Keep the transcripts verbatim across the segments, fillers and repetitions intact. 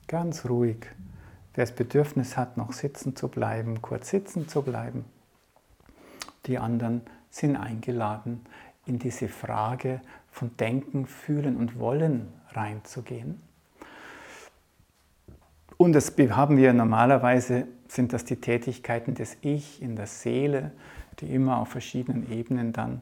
Ganz ruhig. Wer das Bedürfnis hat, noch sitzen zu bleiben, kurz sitzen zu bleiben. Die anderen sind eingeladen, in diese Frage von Denken, Fühlen und Wollen reinzugehen. Und das haben wir normalerweise, sind das die Tätigkeiten des Ich in der Seele, die immer auf verschiedenen Ebenen dann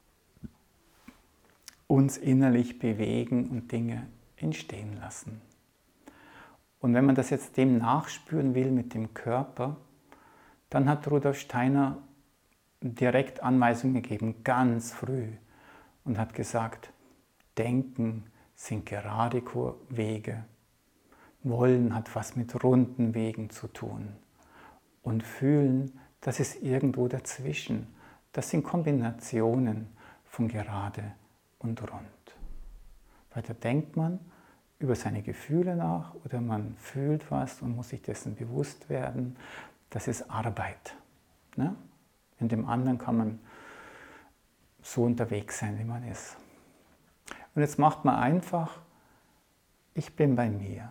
uns innerlich bewegen und Dinge entstehen lassen. Und wenn man das jetzt dem nachspüren will mit dem Körper, dann hat Rudolf Steiner direkt Anweisungen gegeben, ganz früh, und hat gesagt, Denken sind gerade Wege, Wollen hat was mit runden Wegen zu tun und Fühlen, das ist irgendwo dazwischen. Das sind Kombinationen von gerade und rund. Weiter denkt man über seine Gefühle nach oder man fühlt was und muss sich dessen bewusst werden. Das ist Arbeit. Ne? In dem anderen kann man so unterwegs sein, wie man ist. Und jetzt macht man einfach, ich bin bei mir.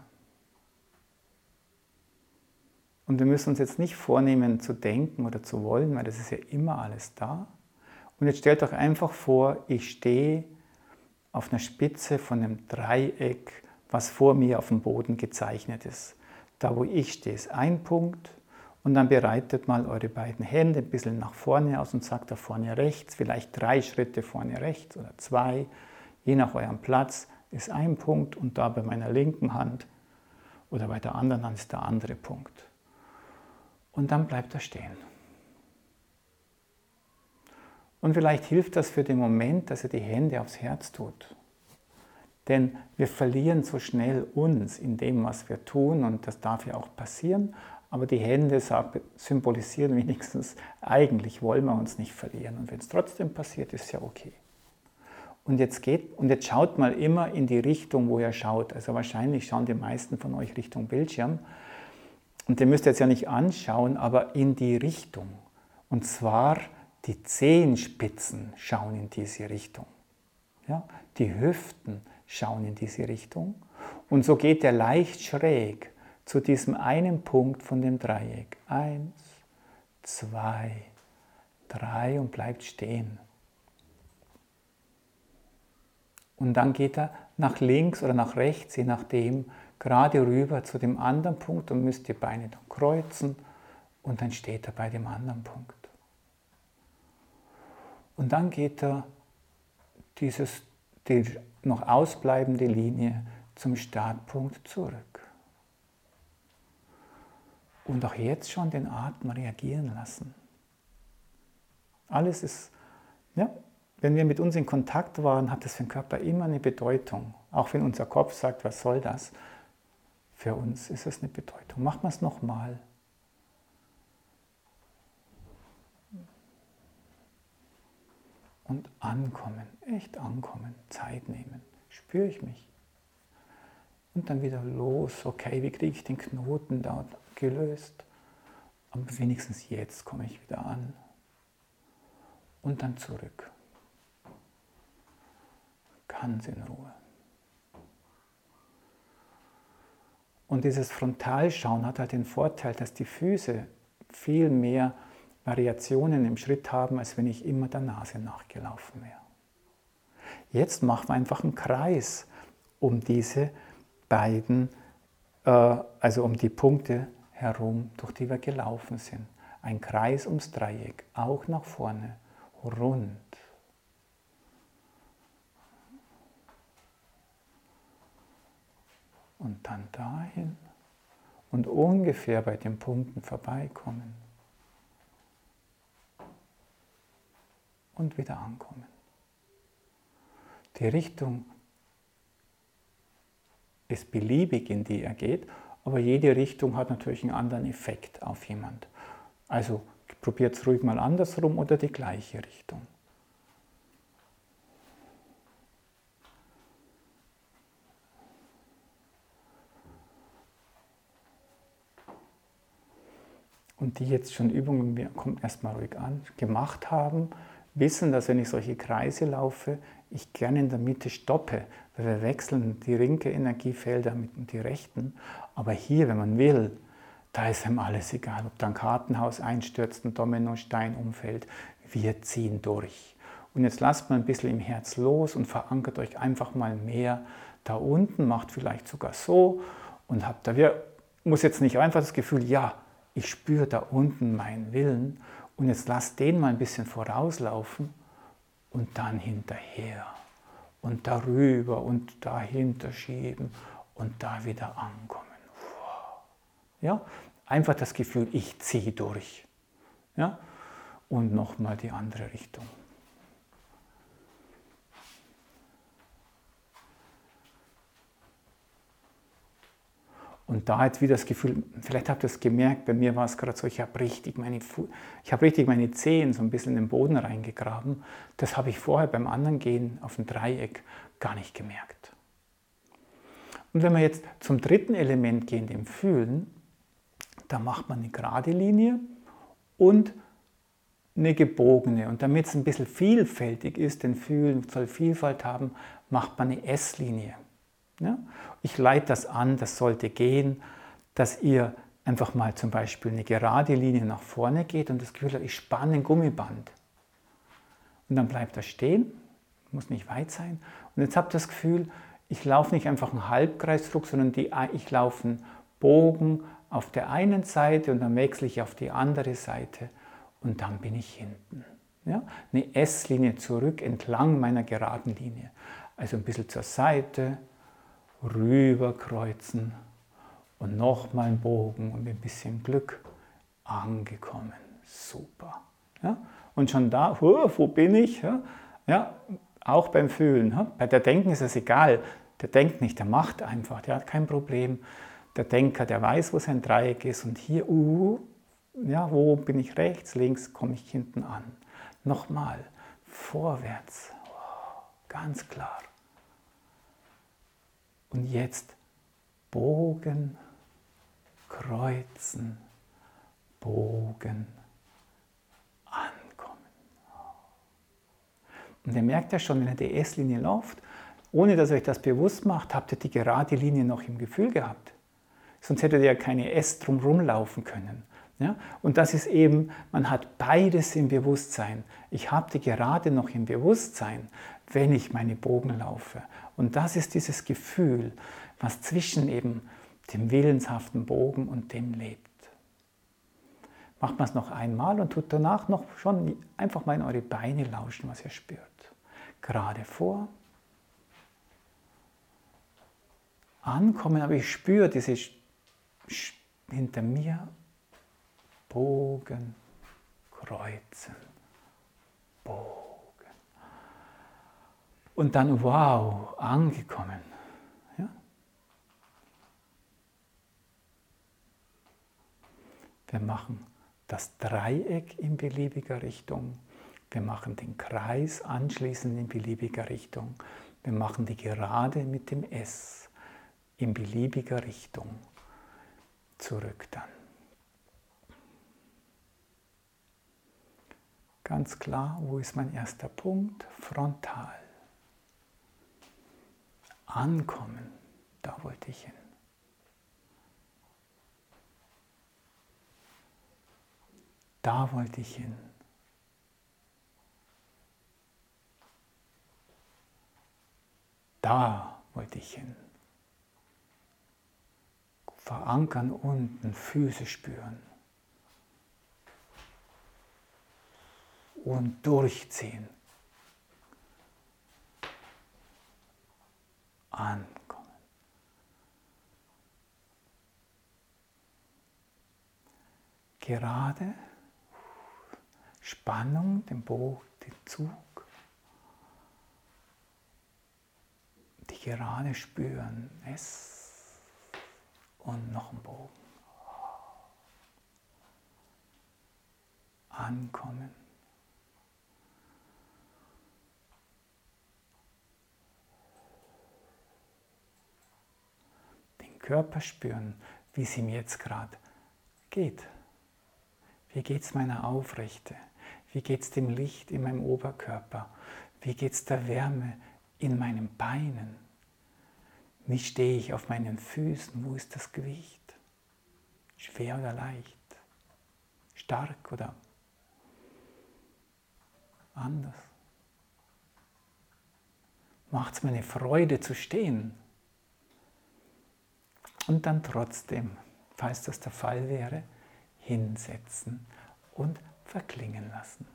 Und wir müssen uns jetzt nicht vornehmen zu denken oder zu wollen, weil das ist ja immer alles da. Und jetzt stellt euch einfach vor, ich stehe auf einer Spitze von einem Dreieck, was vor mir auf dem Boden gezeichnet ist. Da, wo ich stehe, ist ein Punkt. Und dann bereitet mal eure beiden Hände ein bisschen nach vorne aus und sagt da vorne rechts, vielleicht drei Schritte vorne rechts oder zwei, je nach eurem Platz ist ein Punkt und da bei meiner linken Hand oder bei der anderen Hand ist der andere Punkt. Und dann bleibt er stehen. Und vielleicht hilft das für den Moment, dass er die Hände aufs Herz tut. Denn wir verlieren so schnell uns in dem, was wir tun und das darf ja auch passieren. Aber die Hände symbolisieren wenigstens, eigentlich wollen wir uns nicht verlieren. Und wenn es trotzdem passiert, ist ja okay. Und jetzt, geht, und jetzt schaut mal immer in die Richtung, wo ihr schaut. Also wahrscheinlich schauen die meisten von euch Richtung Bildschirm. Und ihr müsst jetzt ja nicht anschauen, aber in die Richtung. Und zwar die Zehenspitzen schauen in diese Richtung. Ja? Die Hüften schauen in diese Richtung. Und so geht er leicht schräg zu diesem einen Punkt von dem Dreieck. Eins, zwei, drei und bleibt stehen. Und dann geht er nach links oder nach rechts, je nachdem, gerade rüber zu dem anderen Punkt und müsst die Beine dann kreuzen und dann steht er bei dem anderen Punkt. Und dann geht er dieses, die noch ausbleibende Linie zum Startpunkt zurück. Und auch jetzt schon den Atem reagieren lassen. Alles ist, ja, wenn wir mit uns in Kontakt waren, hat das für den Körper immer eine Bedeutung. Auch wenn unser Kopf sagt, was soll das? Für uns ist es eine Bedeutung. Machen wir es nochmal. Und ankommen, echt ankommen, Zeit nehmen. Spüre ich mich. Und dann wieder los. Okay, wie kriege ich den Knoten dort gelöst? Aber wenigstens jetzt komme ich wieder an. Und dann zurück. Ganz in Ruhe. Und dieses Frontalschauen hat halt den Vorteil, dass die Füße viel mehr Variationen im Schritt haben, als wenn ich immer der Nase nachgelaufen wäre. Jetzt machen wir einfach einen Kreis um diese beiden, äh, also um die Punkte herum, durch die wir gelaufen sind. Ein Kreis ums Dreieck, auch nach vorne, rund. Und dann dahin und ungefähr bei den Punkten vorbeikommen und wieder ankommen. Die Richtung ist beliebig, in die er geht, aber jede Richtung hat natürlich einen anderen Effekt auf jemand. Also probiert es ruhig mal andersrum oder die gleiche Richtung. Und die jetzt schon Übungen, wir kommen erstmal ruhig an, gemacht haben, wissen, dass wenn ich solche Kreise laufe, ich gerne in der Mitte stoppe, weil wir wechseln die linke Energiefelder mit die rechten. Aber hier, wenn man will, da ist einem alles egal, ob da ein Kartenhaus einstürzt, ein Dominostein umfällt, wir ziehen durch. Und jetzt lasst mal ein bisschen im Herz los und verankert euch einfach mal mehr da unten, macht vielleicht sogar so und habt da, wir muss jetzt nicht einfach das Gefühl, ja, ich spüre da unten meinen Willen und jetzt lasst den mal ein bisschen vorauslaufen und dann hinterher und darüber und dahinter schieben und da wieder ankommen. Ja, einfach das Gefühl, ich ziehe durch. Ja, und nochmal die andere Richtung. Und da jetzt wieder das Gefühl, vielleicht habt ihr es gemerkt, bei mir war es gerade so, ich habe richtig meine, ich habe richtig meine Zehen so ein bisschen in den Boden reingegraben. Das habe ich vorher beim anderen Gehen auf dem Dreieck gar nicht gemerkt. Und wenn wir jetzt zum dritten Element gehen, dem Fühlen, da macht man eine gerade Linie und eine gebogene. Und damit es ein bisschen vielfältig ist, denn Fühlen soll Vielfalt haben, macht man eine S-Linie. Ja? Ich leite das an, das sollte gehen, dass ihr einfach mal zum Beispiel eine gerade Linie nach vorne geht und das Gefühl habt, ich spanne ein Gummiband. Und dann bleibt das stehen, muss nicht weit sein. Und jetzt habt ihr das Gefühl, ich laufe nicht einfach einen Halbkreisdruck, sondern die, ich laufe einen Bogen auf der einen Seite und dann wechsle ich auf die andere Seite und dann bin ich hinten. Ja? Eine S-Linie zurück entlang meiner geraden Linie. Also ein bisschen zur Seite, rüber kreuzen und nochmal einen Bogen und mit ein bisschen Glück angekommen. Super. Ja? Und schon da, wo bin ich? Ja? Ja, auch beim Fühlen. Ja? Bei der Denken ist es egal. Der denkt nicht, der macht einfach, der hat kein Problem. Der Denker, der weiß, wo sein Dreieck ist und hier, uh, ja, wo bin ich rechts, links, komme ich hinten an. Nochmal, vorwärts, oh, ganz klar. Und jetzt Bogen, kreuzen, Bogen, ankommen. Und ihr merkt ja schon, wenn ihr die S-Linie lauft, ohne dass ihr euch das bewusst macht, habt ihr die gerade Linie noch im Gefühl gehabt. Sonst hättet ihr ja keine S drumherum laufen können. Ja? Und das ist eben, man hat beides im Bewusstsein. Ich habe die Gerade noch im Bewusstsein, wenn ich meine Bogen laufe. Und das ist dieses Gefühl, was zwischen eben dem willenshaften Bogen und dem lebt. Macht man es noch einmal und tut danach noch schon einfach mal in eure Beine lauschen, was ihr spürt. Gerade vor. Ankommen, aber ich spüre diese hinter mir Bogen, kreuzen, Bogen. Und dann, wow, angekommen. Ja? Wir machen das Dreieck in beliebiger Richtung. Wir machen den Kreis anschließend in beliebiger Richtung. Wir machen die Gerade mit dem S in beliebiger Richtung. Zurück dann. Ganz klar, wo ist mein erster Punkt? Frontal. Ankommen, da wollte ich hin. Da wollte ich hin. Da wollte ich hin. Verankern unten, Füße spüren. Und durchziehen. Ankommen. Gerade, Spannung, den Bogen, den Zug. Die Gerade spüren, es und noch ein Bogen. Ankommen. Den Körper spüren, wie es ihm jetzt gerade geht. Wie geht es meiner Aufrechte? Wie geht es dem Licht in meinem Oberkörper? Wie geht es der Wärme in meinen Beinen? Wie stehe ich auf meinen Füßen? Wo ist das Gewicht? Schwer oder leicht? Stark oder anders? Macht es mir eine Freude zu stehen? Und dann trotzdem, falls das der Fall wäre, hinsetzen und verklingen lassen.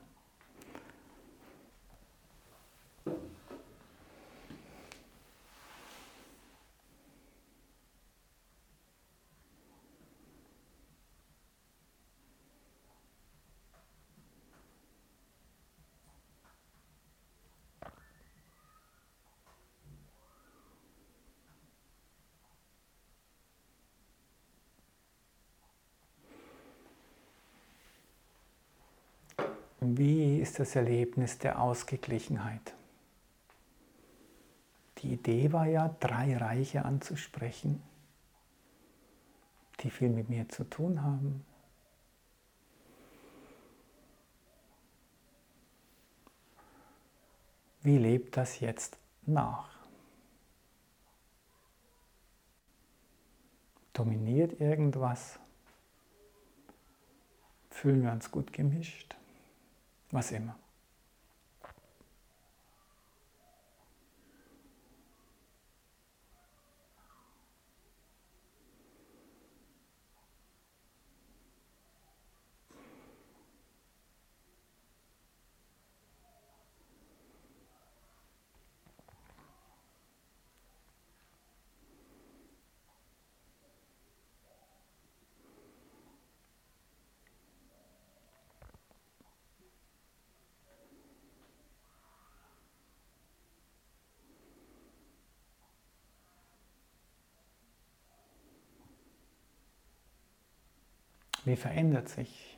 Wie ist das Erlebnis der Ausgeglichenheit? Die Idee war ja, drei Reiche anzusprechen, die viel mit mir zu tun haben. Wie lebt das jetzt nach? Dominiert irgendwas? Fühlen wir uns gut gemischt? Was immer. Wie verändert sich?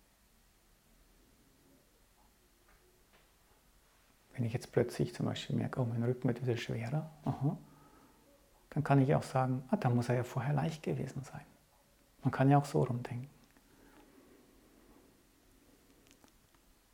Wenn ich jetzt plötzlich zum Beispiel merke, oh, mein Rücken wird wieder schwerer, aha, dann kann ich auch sagen, ah, da muss er ja vorher leicht gewesen sein. Man kann ja auch so rumdenken.